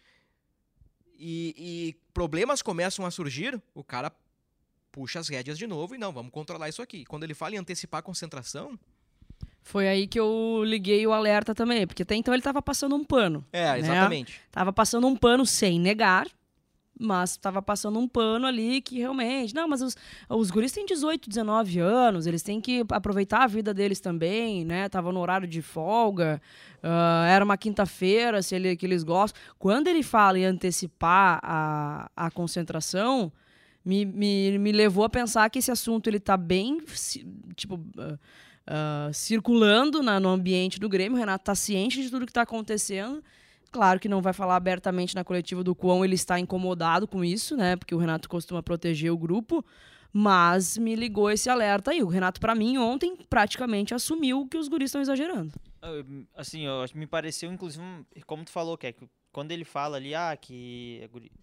e, e problemas começam a surgir, o cara puxa as rédeas de novo e não, vamos controlar isso aqui. Quando ele fala em antecipar a concentração... Foi aí que eu liguei o alerta também, porque até então ele tava passando um pano. É, exatamente. Né? Tava passando um pano sem negar, mas estava passando um pano ali que realmente... Não, mas os, os guris têm dezoito, dezenove anos, eles têm que aproveitar a vida deles também, né? Tava no horário de folga, uh, era uma quinta-feira, se ele, que eles gostam. Quando ele fala em antecipar a, a concentração, me, me, me levou a pensar que esse assunto ele tá bem, tipo... Uh, uh, circulando na, no ambiente do Grêmio. O Renato tá ciente de tudo que tá acontecendo. Claro que não vai falar abertamente na coletiva do quão ele está incomodado com isso, né? Porque o Renato costuma proteger o grupo, mas me ligou esse alerta aí. O Renato, pra mim, ontem praticamente assumiu que os guris estão exagerando. Assim, eu, me pareceu, inclusive, como tu falou, que é que quando ele fala ali, ah, que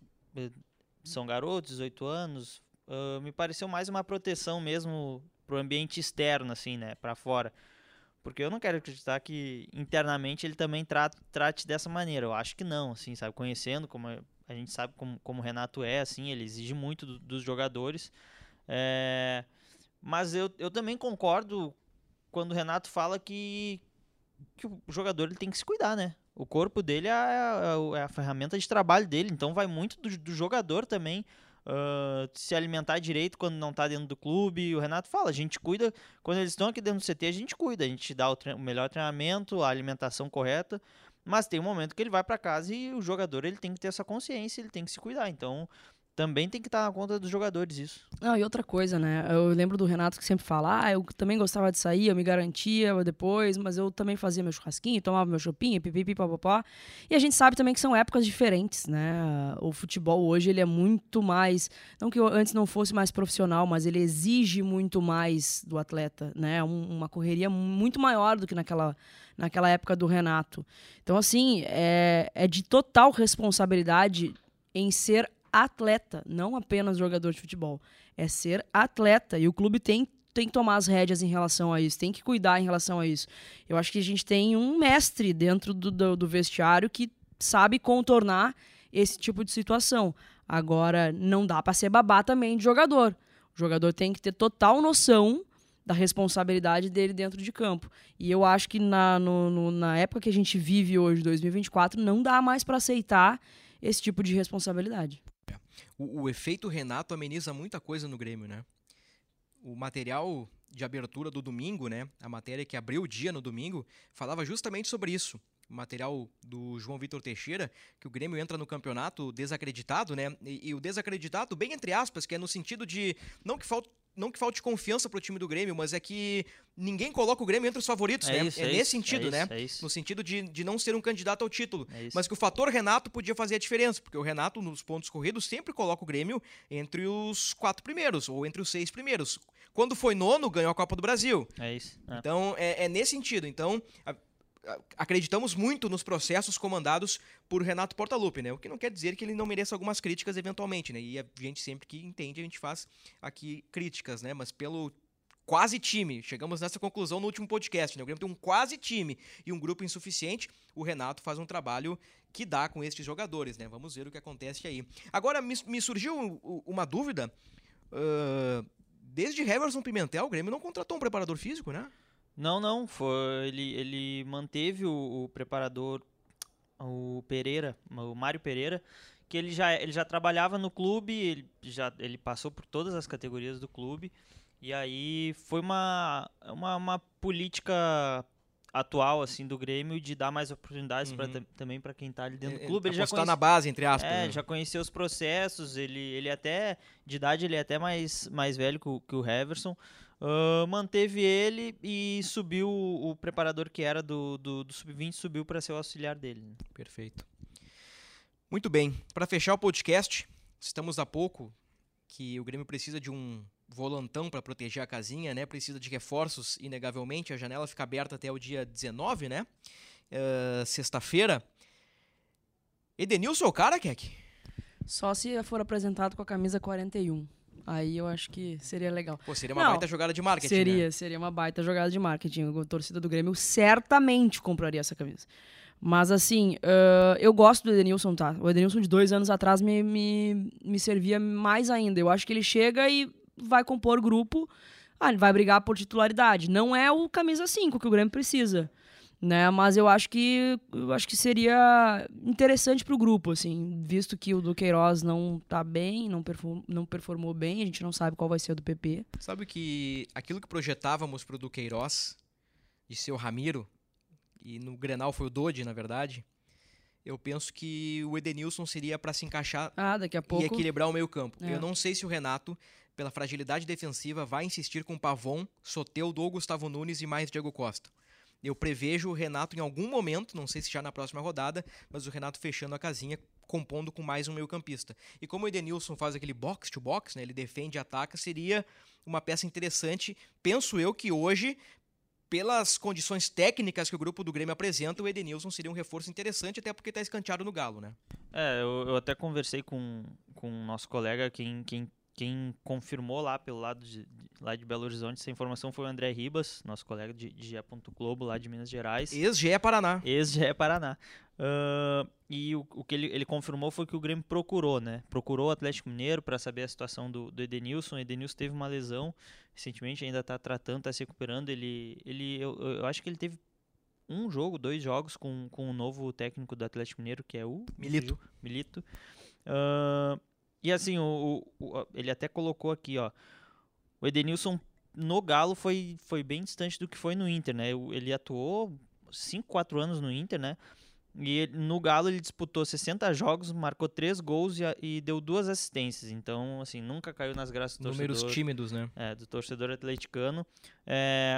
são garotos, dezoito anos, uh, me pareceu mais uma proteção mesmo pro ambiente externo, assim, né? Pra fora. Porque eu não quero acreditar que internamente ele também trate, trate dessa maneira. Eu acho que não, assim, sabe? Conhecendo, como a gente sabe como, como o Renato é, assim, ele exige muito do, dos jogadores. É, mas eu, eu também concordo quando o Renato fala que, que o jogador ele tem que se cuidar, né? O corpo dele é a, é a ferramenta de trabalho dele, então vai muito do, do jogador também uh, se alimentar direito quando não tá dentro do clube. O Renato fala, a gente cuida, quando eles estão aqui dentro do C T, a gente cuida, a gente dá o, tre- o melhor treinamento, a alimentação correta, mas tem um momento que ele vai para casa e o jogador ele tem que ter essa consciência, ele tem que se cuidar, então também tem que estar na conta dos jogadores isso. Ah, e outra coisa, né? Eu lembro do Renato que sempre fala, ah, eu também gostava de sair, eu me garantia depois, mas eu também fazia meu churrasquinho, tomava meu chopinho, pipipi, papapá. E a gente sabe também que são épocas diferentes, né? O futebol hoje, ele é muito mais, não que antes não fosse mais profissional, mas ele exige muito mais do atleta, né? Um, uma correria muito maior do que naquela, naquela época do Renato. Então, assim, é, é de total responsabilidade em ser atleta, não apenas jogador de futebol. É ser atleta. E o clube tem, tem que tomar as rédeas em relação a isso, tem que cuidar em relação a isso. Eu acho que a gente tem um mestre dentro do, do, do vestiário que sabe contornar esse tipo de situação. Agora, não dá para ser babá também de jogador. O jogador tem que ter total noção da responsabilidade dele dentro de campo. E eu acho que na, no, no, na época que a gente vive hoje, dois mil e vinte e quatro, não dá mais para aceitar esse tipo de responsabilidade. O, o efeito Renato ameniza muita coisa no Grêmio, né? O material de abertura do domingo, né? A matéria que abriu o dia no domingo, falava justamente sobre isso. O material do João Vitor Teixeira, que o Grêmio entra no campeonato desacreditado, né? E, e o desacreditado, bem entre aspas, que é no sentido de não que falte não que falte confiança pro time do Grêmio, mas é que ninguém coloca o Grêmio entre os favoritos, é né? Isso, é, é nesse isso, sentido, é né? Isso, é isso. No sentido de, de não ser um candidato ao título. É mas que o fator Renato podia fazer a diferença, porque o Renato, nos pontos corridos, sempre coloca o Grêmio entre os quatro primeiros, ou entre os seis primeiros. Quando foi nono, ganhou a Copa do Brasil. É isso. É. Então, é, é nesse sentido. Então, a, acreditamos muito nos processos comandados por Renato Portaluppi, né? O que não quer dizer que ele não mereça algumas críticas eventualmente, né? E a gente sempre que entende, a gente faz aqui críticas, né? Mas pelo quase time, chegamos nessa conclusão no último podcast, né? O Grêmio tem um quase time e um grupo insuficiente, o Renato faz um trabalho que dá com estes jogadores, né? Vamos ver o que acontece aí. Agora, me, me surgiu uma dúvida, uh, desde Heverson Pimentel, o Grêmio não contratou um preparador físico, né? Não, não, foi, ele, ele manteve o, o preparador, o Pereira, o Mário Pereira, que ele já, ele já trabalhava no clube, ele, já, ele passou por todas as categorias do clube, e aí foi uma, uma, uma política atual assim do Grêmio de dar mais oportunidades uhum. pra, também para quem tá ali dentro do clube. Ele já conhece, na base, entre aspas. É, né? já conheceu os processos, ele, ele até, de idade, ele é até mais, mais velho que o, que o Heverson. Uh, manteve ele e subiu o, o preparador que era do, do, do sub vinte, subiu para ser o auxiliar dele. Né? Perfeito. Muito bem, para fechar o podcast, estamos há pouco que o Grêmio precisa de um volantão para proteger a casinha, né? Precisa de reforços, inegavelmente. A janela fica aberta até o dia dezenove, né? Uh, sexta-feira. Edenilson é o cara, Keck? Só se for apresentado com a camisa quarenta e um. Aí eu acho que seria legal. Pô, seria uma Não, baita jogada de marketing, Seria, né? seria uma baita jogada de marketing. A torcida do Grêmio certamente compraria essa camisa. Mas, assim, uh, eu gosto do Edenilson, tá? O Edenilson de dois anos atrás me, me, me servia mais ainda. Eu acho que ele chega e vai compor grupo, ah, ele vai brigar por titularidade. Não é o camisa cinco que o Grêmio precisa, né? Mas eu acho que, eu acho que seria interessante pro grupo, assim, visto que o do Queiroz não tá bem, não, perform, não performou bem, a gente não sabe qual vai ser o do P P. Sabe que aquilo que projetávamos pro do Queiroz, de ser o Ramiro, e no Grenal foi o Dodi, na verdade, eu penso que o Edenilson seria para se encaixar ah, daqui a pouco... e equilibrar o meio campo. É. Eu não sei se o Renato, pela fragilidade defensiva, vai insistir com Pavon, Soteldo ou Gustavo Nunes e mais Diego Costa. Eu prevejo o Renato em algum momento, não sei se já na próxima rodada, mas o Renato fechando a casinha, compondo com mais um meio-campista. E como o Edenilson faz aquele box-to-box, né, ele defende e ataca, seria uma peça interessante. Penso eu que hoje, pelas condições técnicas que o grupo do Grêmio apresenta, o Edenilson seria um reforço interessante, até porque está escanteado no Galo, né? É, eu, eu até conversei com o nosso colega, quem... quem... Quem confirmou lá pelo lado de, lá de Belo Horizonte essa informação foi o André Ribas, nosso colega de, de G E. Globo, lá de Minas Gerais. Ex-G E. Paraná. Ex-G E. Paraná. Uh, e o, o que ele, ele confirmou foi que o Grêmio procurou, né? Procurou o Atlético Mineiro para saber a situação do, do Edenilson. O Edenilson teve uma lesão recentemente, ainda está tratando, está se recuperando. Ele, ele, eu, eu acho que ele teve um jogo, dois jogos com, com o novo técnico do Atlético Mineiro, que é o... Milito. Milito. Uh, E assim, o, o, o- ele até colocou aqui, ó. O Edenilson no Galo foi, foi bem distante do que foi no Inter, né? O- Ele atuou cinco, quatro anos no Inter, né? E ele- no Galo ele disputou sessenta jogos, marcou três gols e, a- e deu duas assistências. Então, assim, nunca caiu nas graças do Números torcedor, tímidos, né? é, do torcedor atleticano. É,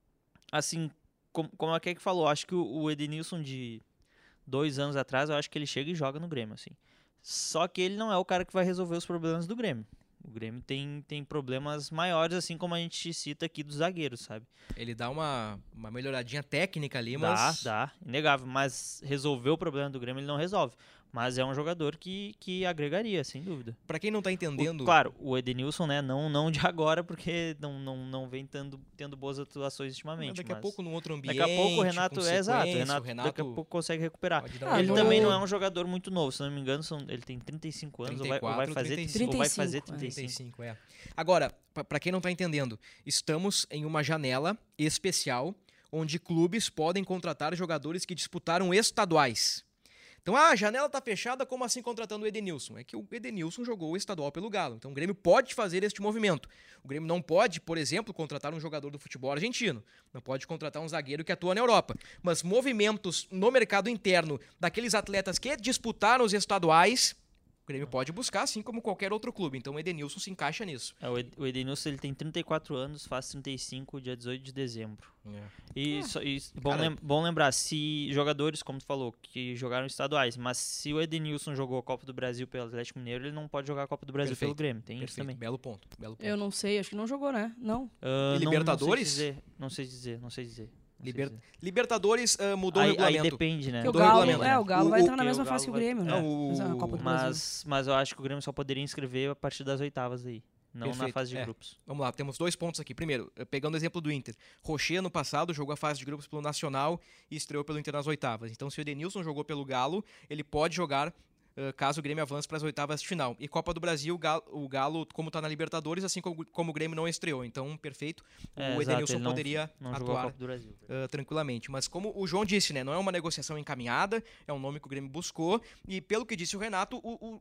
assim, como, como a Keke falou, acho que o, o Edenilson de dois anos atrás, eu acho que ele chega e joga no Grêmio, assim. Só que ele não é o cara que vai resolver os problemas do Grêmio. O Grêmio tem, tem problemas maiores, assim como a gente cita aqui dos zagueiros, sabe? Ele dá uma, uma melhoradinha técnica ali, Dá, mas... dá, inegável. Mas resolver o problema do Grêmio ele não resolve. Mas é um jogador que, que agregaria, sem dúvida. Pra quem não tá O- entendendo... claro, o Edenilson, né, não, não de agora, porque não, não, não vem tendo, tendo boas atuações ultimamente. daqui a mas pouco num outro ambiente, daqui a pouco o Renato, com é exato, o sequência, Renato, o Renato daqui a pouco consegue recuperar. pode dar Ah, uma Ele no- também não é melhorada. um jogador muito novo, se não me engano, são, ele tem trinta e cinco anos, ou vai, ou vai trinta e quatro, fazer, trinta e cinco. ou vai fazer trinta trinta e e cinco. trinta e cinco, é. Agora, pra- pra quem não tá entendendo, estamos em uma janela especial onde clubes podem contratar jogadores que disputaram estaduais. Então, ah, a janela tá fechada, como assim contratando o Edenilson? É que o Edenilson jogou o estadual pelo Galo. Então, o Grêmio pode fazer este movimento. O Grêmio não pode, por exemplo, contratar um jogador do futebol argentino. Não pode contratar um zagueiro que atua na Europa. Mas movimentos no mercado interno daqueles atletas que disputaram os estaduais, o Grêmio pode buscar, assim como qualquer outro clube. Então, o Edenilson se encaixa nisso. É, o Ed- o Edenilson ele tem trinta e quatro anos, faz trinta e cinco, dia dezoito de dezembro. E, só- e bom, Cara- lem- bom lembrar, se jogadores, como tu falou, que jogaram estaduais, mas se o Edenilson jogou a Copa do Brasil pelo Atlético Mineiro, ele não pode jogar a Copa do Brasil Perfeito, pelo Grêmio, tem isso Perfeito, também. belo ponto. Belo ponto. Eu não sei, acho que não jogou, né? Não. Ah, E não- Libertadores? Não sei dizer, não sei dizer. Não sei dizer. não sei Liber- dizer. Libertadores ah, mudou Aí, o aí regulamento. depende, né? Porque o Mudou o Galo, regulamento, é, né? o Galo O- vai o- estar na que mesma o fase que o Galo vai- Grêmio, né? Não, o- Na Copa do Brasil. Mas, mas eu acho que o Grêmio só poderia inscrever a partir das oitavas aí, não na Perfeito, fase de é. grupos. Vamos lá, temos dois pontos aqui. Primeiro, eh, pegando o exemplo do Inter. Rocher, no passado, jogou a fase de grupos pelo Nacional e estreou pelo Inter nas oitavas. Então, se o Edenilson jogou pelo Galo, ele pode jogar eh, caso o Grêmio avance para as oitavas de final. E Copa do Brasil, o Galo, o Galo como está na Libertadores, assim como, como o Grêmio não estreou. Então, perfeito, É, o exato, Edenilson ele não- poderia Não jogou a atuar Copa do Brasil. Uh, tranquilamente. Mas como o João disse, né, não é uma negociação encaminhada, é um nome que o Grêmio buscou, e pelo que disse o Renato, o, o,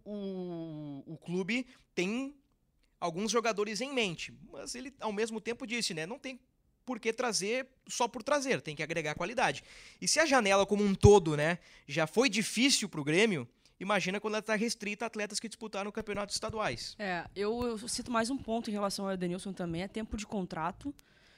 o, o clube tem alguns jogadores em mente, mas ele ao mesmo tempo disse, né, não tem por que trazer só por trazer, tem que agregar qualidade. E se a janela como um todo, né, já foi difícil pro Grêmio, imagina quando ela está restrita a atletas que disputaram campeonatos estaduais. É, eu, eu cito mais um ponto em relação ao Edenilson também, é tempo de contrato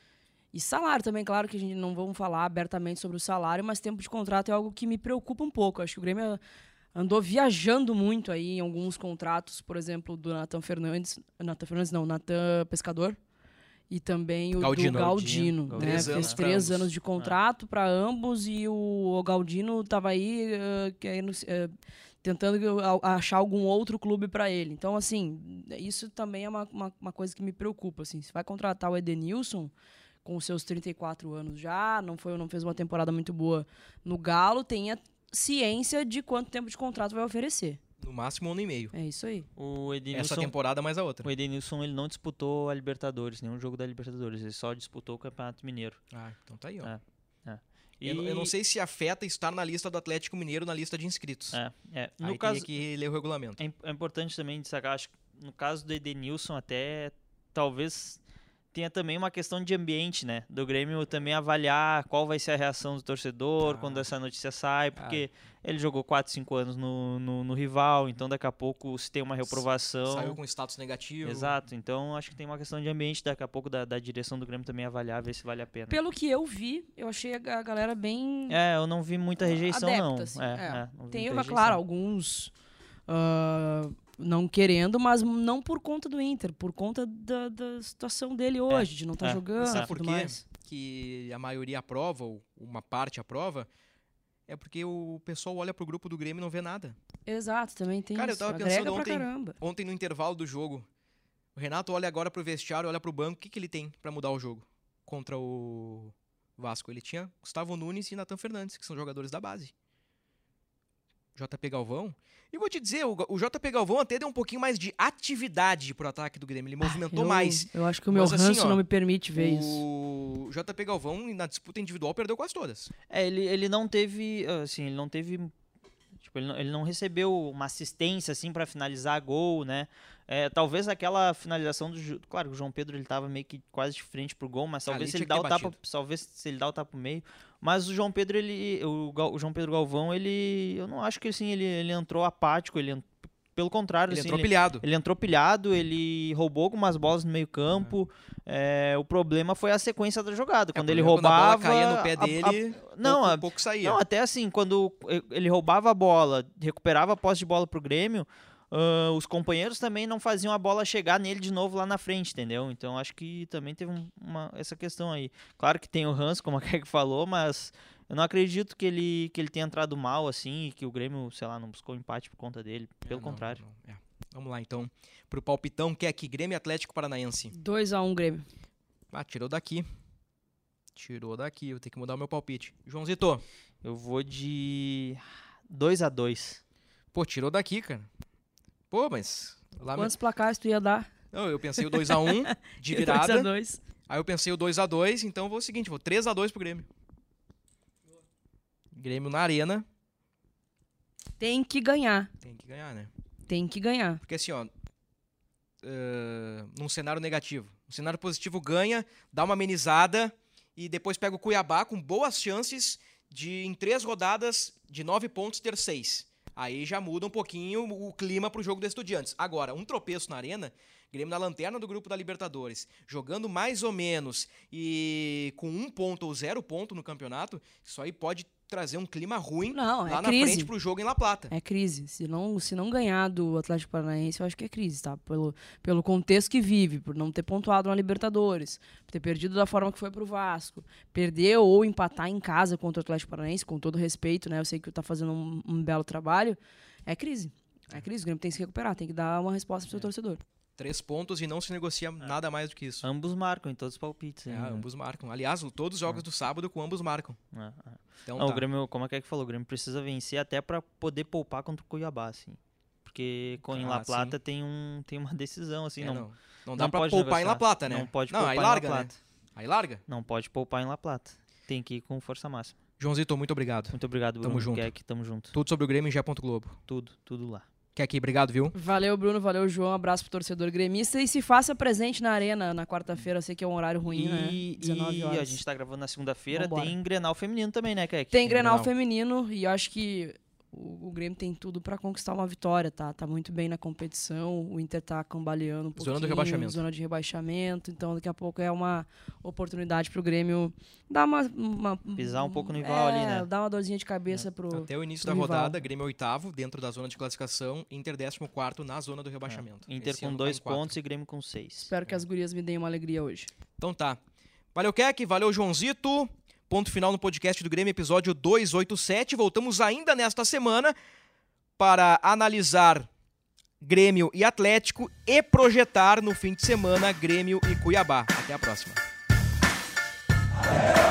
e salário também. Claro que a gente não vamos falar abertamente sobre o salário, mas tempo de contrato é algo que me preocupa um pouco. Acho que o Grêmio andou viajando muito aí em alguns contratos, por exemplo, do Nathan Fernandes, Nathan Fernandes não, Nathan Pescador, e também o Galdino. do Galdino, Galdino, né? três anos Fez pra três ambos. anos de contrato para ambos e o Galdino estava aí eh, querendo, eh, tentando a- achar algum outro clube para ele. Então, assim, isso também é uma, uma, uma coisa que me preocupa. Assim, se vai contratar o Edenilson com os seus trinta e quatro anos já, não, foi, não fez uma temporada muito boa no Galo, tenha ciência de quanto tempo de contrato vai oferecer. No máximo um ano e meio. É isso aí. O Essa Edenilson, temporada mais a outra. o Edenilson ele não disputou a Libertadores, nenhum jogo da Libertadores, ele só disputou o Campeonato Mineiro. Ah, então tá aí, ó. É. E, Eu, não- eu não sei se afeta estar na lista do Atlético Mineiro, na lista de inscritos. É, é. No Aí caso, teria que ler o regulamento. é, im- é importante também destacar, acho que no caso do Edenilson até talvez tenha também uma questão de ambiente, né? Do Grêmio também avaliar qual vai ser a reação do torcedor Ah. quando essa notícia sai, porque ele jogou quatro, cinco anos no, no, no rival, então daqui a pouco se tem uma reprovação. Saiu com status negativo. Exato, então acho que tem uma questão de ambiente daqui a pouco da, da direção do Grêmio também avaliar, ver se vale a pena. Pelo que eu vi, eu achei a ga- galera bem É, eu não vi muita rejeição, adepta, não. assim, é, é. é, não vi Tem, muita é claro, rejeição. alguns ah, não querendo, mas não por conta do Inter, por conta da, da situação dele hoje, de não estar é. jogando Sabe e por tudo quê? mais. Que a maioria aprova, ou uma parte aprova, é porque o pessoal olha pro grupo do Grêmio e não vê nada. Exato, também tem Cara, eu isso. tava Agrega pensando pra ontem- caramba. Ontem, no intervalo do jogo, o Renato olha agora pro vestiário, olha pro banco, o que, que ele tem pra mudar o jogo contra o Vasco? Ele tinha Gustavo Nunes e Nathan Fernandes, que são jogadores da base. J P Galvão. E vou te dizer, o, o J P Galvão até deu um pouquinho mais de atividade pro ataque do Grêmio. Ele movimentou Ah, eu, mais. Eu acho que o meu Mas assim, ranço ó, não me permite ver isso. O J P Galvão, na disputa individual, perdeu quase todas. É, ele, ele não teve, assim, ele não teve, deixa Tipo, ele, não, ele não recebeu uma assistência, assim, para finalizar gol, né? É, talvez aquela finalização do... Claro, o João Pedro, ele tava meio que quase de frente pro gol, mas talvez se ele dá o tapa, talvez se ele dá o tapa pro meio. Mas o João Pedro, ele... O, o João Pedro Galvão, ele... Eu não acho que, assim, ele, ele entrou apático, ele entrou... Pelo contrário, ele assim, entrou pilhado. Ele, ele entrou pilhado, ele roubou algumas bolas no meio campo. É. É, o problema foi a sequência da jogada. Quando é, ele roubava... Quando a bola caía no pé dele, a, a, não, pouco, a, pouco saía. Não, até assim, quando ele roubava a bola, recuperava a posse de bola pro Grêmio, uh, os companheiros também não faziam a bola chegar nele de novo lá na frente, entendeu? Então acho que também teve uma, essa questão aí. Claro que tem o Hans, como a Kek falou, mas... Eu não acredito que ele, que ele tenha entrado mal, assim, e que o Grêmio, sei lá, não buscou empate por conta dele. Pelo é, não, contrário. Não, não. É. Vamos lá, então, pro palpitão, que é aqui, Grêmio Atlético Paranaense. dois a um Grêmio. Ah, tirou daqui. Tirou daqui, vou ter que mudar o meu palpite. Joãozito. Eu vou de dois a dois. Pô, tirou daqui, cara. Pô, mas... Lá Quantos me... placares tu ia dar? Não, eu pensei o dois a um de virada. dois a dois. Aí eu pensei o dois a dois, então eu vou o seguinte, vou três a dois pro Grêmio. Grêmio na arena. Tem que ganhar. Tem que ganhar, né? Tem que ganhar. Porque assim, ó, uh, num cenário negativo. Um cenário positivo ganha, dá uma amenizada e depois pega o Cuiabá com boas chances de, em três rodadas, de nove pontos, ter seis. Aí já muda um pouquinho o clima pro jogo do Estudiantes. Agora, um tropeço na arena, Grêmio na lanterna do grupo da Libertadores, jogando mais ou menos e com um ponto ou zero ponto no campeonato, isso aí pode trazer um clima ruim não, lá é na crise. frente pro jogo em La Plata. É crise. Se não, se não ganhar do Atlético Paranaense, eu acho que é crise, tá? Pelo, pelo contexto que vive, por não ter pontuado na Libertadores, por ter perdido da forma que foi pro Vasco, perder ou empatar em casa contra o Atlético Paranaense, com todo respeito, né? Eu sei que tá fazendo um, um belo trabalho. É crise. É crise. O Grêmio tem que se recuperar, tem que dar uma resposta pro seu é. torcedor. Três pontos e não se negocia é. nada mais do que isso. Ambos marcam em todos os palpites. É, né? ambos marcam. Aliás, todos os jogos é. do sábado com ambos marcam. É, é. Então, não, tá. O Grêmio, como é que falou, o Grêmio precisa vencer até para poder poupar contra o Cuiabá, assim. Porque com ah, em La Plata tem, um, tem uma decisão, assim. É, não, não, não dá para poupar negociar. em La Plata, né? Não pode não, poupar aí em larga, La Plata. Né? Aí larga? Não pode poupar em La Plata. Tem que ir com força máxima. Joãozito, muito obrigado. Muito obrigado, Bruno. Tamo junto. Keck, tamo junto. Tudo sobre o Grêmio em Gé. Globo. Tudo, tudo lá. Keck, obrigado, viu? Valeu, Bruno. Valeu, João. Um abraço pro torcedor gremista. E se faça presente na arena na quarta-feira. Eu sei que é um horário ruim, e, né? dezenove horas. E a gente tá gravando na segunda-feira. Tem Grenal feminino também, né, Keck? Tem, tem Grenal, Grenal feminino. E eu acho que o, o Grêmio tem tudo pra conquistar uma vitória, tá? Tá muito bem na competição. O Inter tá cambaleando um pouquinho. Zona do rebaixamento. Zona de rebaixamento. Então, daqui a pouco é uma oportunidade pro Grêmio dar uma... uma pisar um pouco no rival é, ali, né? dar uma dorzinha de cabeça é. pro Até o início da rival. rodada, Grêmio oitavo, dentro da zona de classificação. Inter décimo quarto na zona do rebaixamento. É. Inter Esse com dois pontos e Grêmio com seis. Espero é. que as gurias me deem uma alegria hoje. Então tá. Valeu, Keck. Valeu, Joãozito. Ponto final no podcast do Grêmio, episódio duzentos e oitenta e sete. Voltamos ainda nesta semana para analisar Grêmio e Atlético e projetar no fim de semana Grêmio e Cuiabá. Até a próxima.